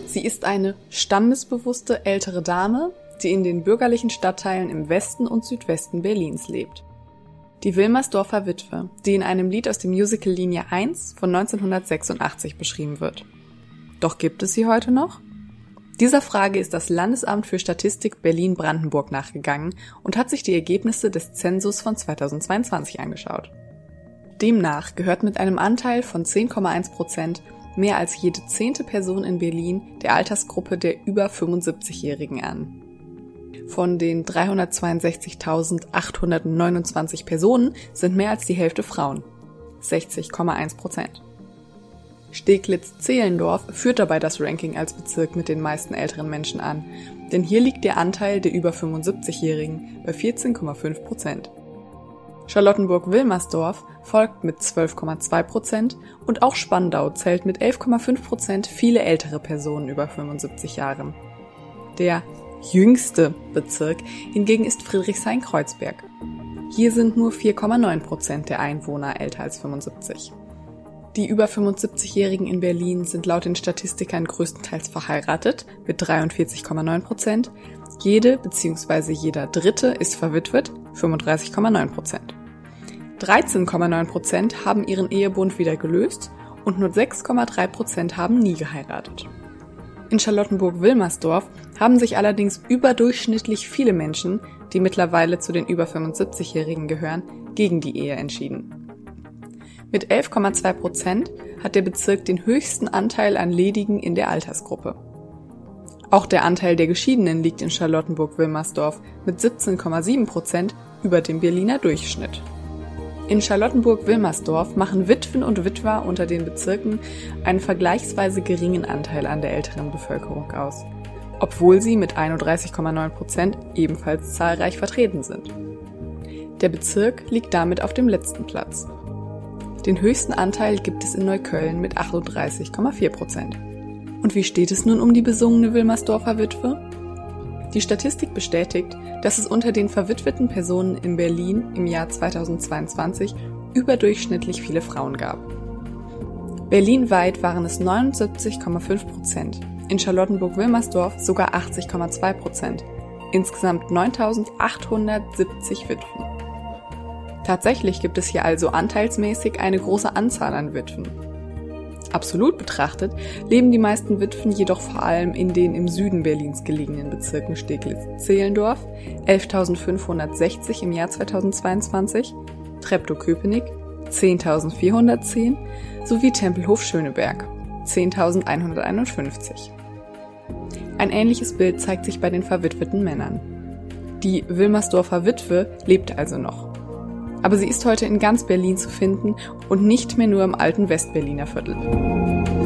Sie ist eine standesbewusste ältere Dame, die in den bürgerlichen Stadtteilen im Westen und Südwesten Berlins lebt. Die Wilmersdorfer Witwe, die in einem Lied aus dem Musical Linie 1 von 1986 beschrieben wird. Doch gibt es sie heute noch? Dieser Frage ist das Landesamt für Statistik Berlin-Brandenburg nachgegangen und hat sich die Ergebnisse des Zensus von 2022 angeschaut. Demnach gehört mit einem Anteil von 10,1% mehr als jede 10. Person in Berlin der Altersgruppe der über 75-Jährigen an. Von den 362.829 Personen sind mehr als die Hälfte Frauen, 60,1%. Steglitz-Zehlendorf führt dabei das Ranking als Bezirk mit den meisten älteren Menschen an, denn hier liegt der Anteil der über 75-Jährigen bei 14,5%. Charlottenburg-Wilmersdorf folgt mit 12,2% und auch Spandau zählt mit 11,5% viele ältere Personen über 75 Jahren. Der jüngste Bezirk hingegen ist Friedrichshain-Kreuzberg. Hier sind nur 4,9% der Einwohner älter als 75. Die über 75-Jährigen in Berlin sind laut den Statistikern größtenteils verheiratet mit 43,9%. Jede bzw. jeder Dritte ist verwitwet, 35,9%. 13,9% haben ihren Ehebund wieder gelöst und nur 6,3% haben nie geheiratet. In Charlottenburg-Wilmersdorf haben sich allerdings überdurchschnittlich viele Menschen, die mittlerweile zu den über 75-Jährigen gehören, gegen die Ehe entschieden. Mit 11,2% hat der Bezirk den höchsten Anteil an Ledigen in der Altersgruppe. Auch der Anteil der Geschiedenen liegt in Charlottenburg-Wilmersdorf mit 17,7% über dem Berliner Durchschnitt. In Charlottenburg-Wilmersdorf machen Witwen und Witwer unter den Bezirken einen vergleichsweise geringen Anteil an der älteren Bevölkerung aus, obwohl sie mit 31,9% ebenfalls zahlreich vertreten sind. Der Bezirk liegt damit auf dem letzten Platz. Den höchsten Anteil gibt es in Neukölln mit 38,4%. Und wie steht es nun um die besungene Wilmersdorfer Witwe? Die Statistik bestätigt, dass es unter den verwitweten Personen in Berlin im Jahr 2022 überdurchschnittlich viele Frauen gab. Berlinweit waren es 79,5%, in Charlottenburg-Wilmersdorf sogar 80,2%, insgesamt 9.870 Witwen. Tatsächlich gibt es hier also anteilsmäßig eine große Anzahl an Witwen. Absolut betrachtet leben die meisten Witwen jedoch vor allem in den im Süden Berlins gelegenen Bezirken Steglitz-Zehlendorf, 11.560 im Jahr 2022, Treptow-Köpenick, 10.410 sowie Tempelhof-Schöneberg, 10.151. Ein ähnliches Bild zeigt sich bei den verwitweten Männern. Die Wilmersdorfer Witwe lebt also noch. Aber sie ist heute in ganz Berlin zu finden und nicht mehr nur im alten Westberliner Viertel.